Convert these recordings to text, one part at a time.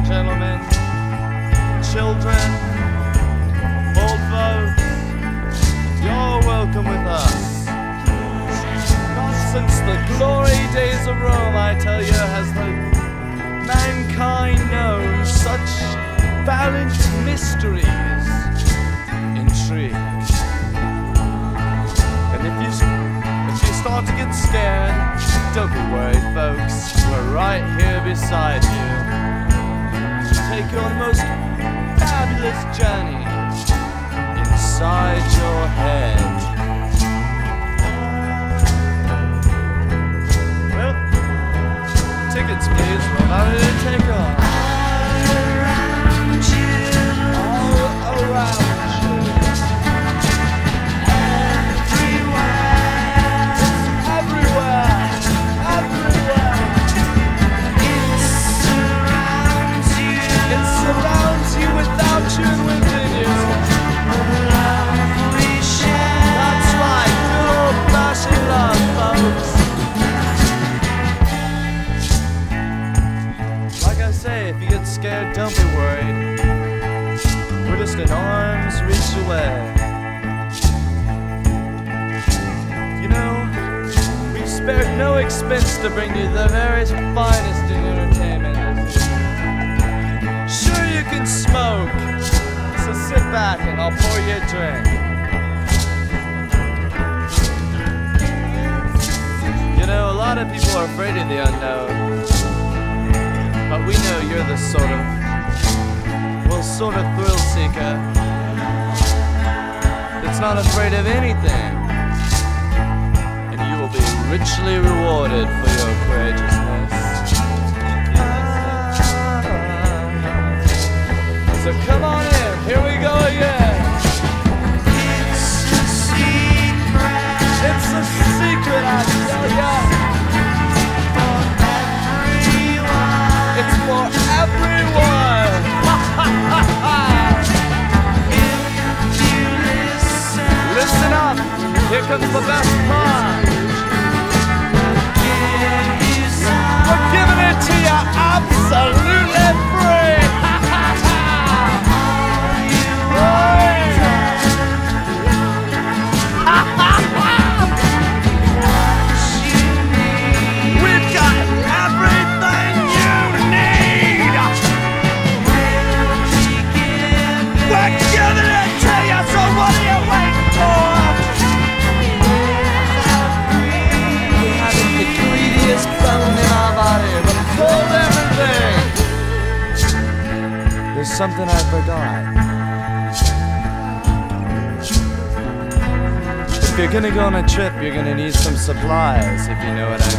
gentlemen, children, old folks, you're welcome with us. Not since the glory days of Rome, I tell you, has mankind known such valiant mysteries, intrigue. And if you start to get scared, don't be worried, folks. We're right here beside you to take you on the most fabulous journey inside your head. Well, tickets, please. We're about to take off. All around you. Surrounds you without you and within you. That's right, good old flashing love, folks. Like I say, if you get scared, don't be worried. We're just an arm's reach away. You know, we've spared no expense to bring you the very finest in entertainment. Sure, you can smoke, so sit back and I'll pour you a drink. You know, a lot of people are afraid of the unknown, but we know you're the sort of thrill seeker that's not afraid of anything, and you will be richly rewarded for your courageousness. So come on in, here we go again. It's a secret. It's a secret, I tell ya. For everyone. It's for everyone. If you listen up. Here comes the best part. We're giving it to you absolutely free. We've got everything you need. We're giving it to you, so what are you waiting for? We haven't the greediest bone in our body, but hold everything. There's something I forgot. If you're gonna go on a trip, you're gonna need some supplies, if you know what I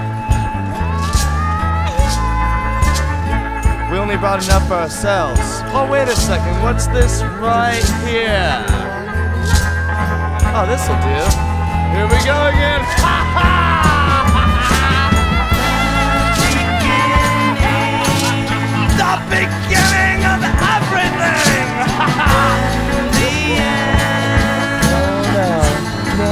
mean. We only brought enough for ourselves. Oh, wait a second, what's this right here? Oh, this'll do. Here we go again. The beginning of everything. The end. No.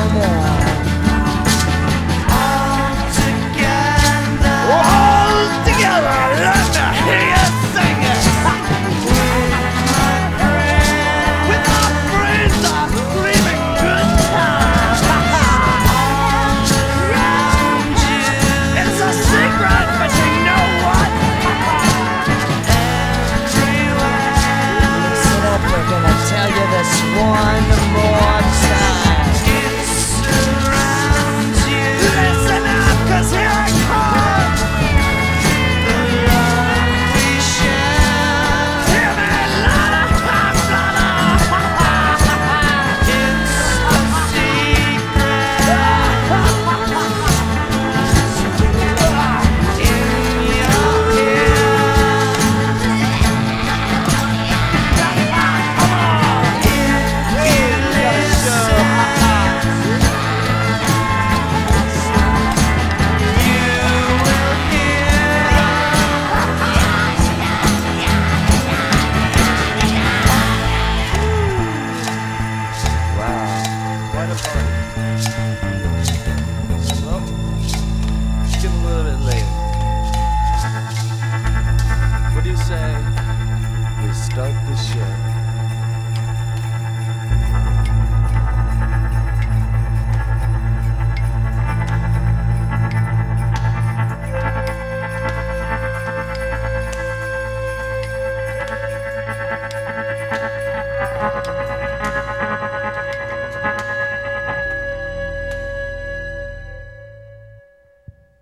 All together, let me hear you sing it. With our friends, our screaming good time. It's a secret, but you know what? Listen up, we're gonna tell you this one more time.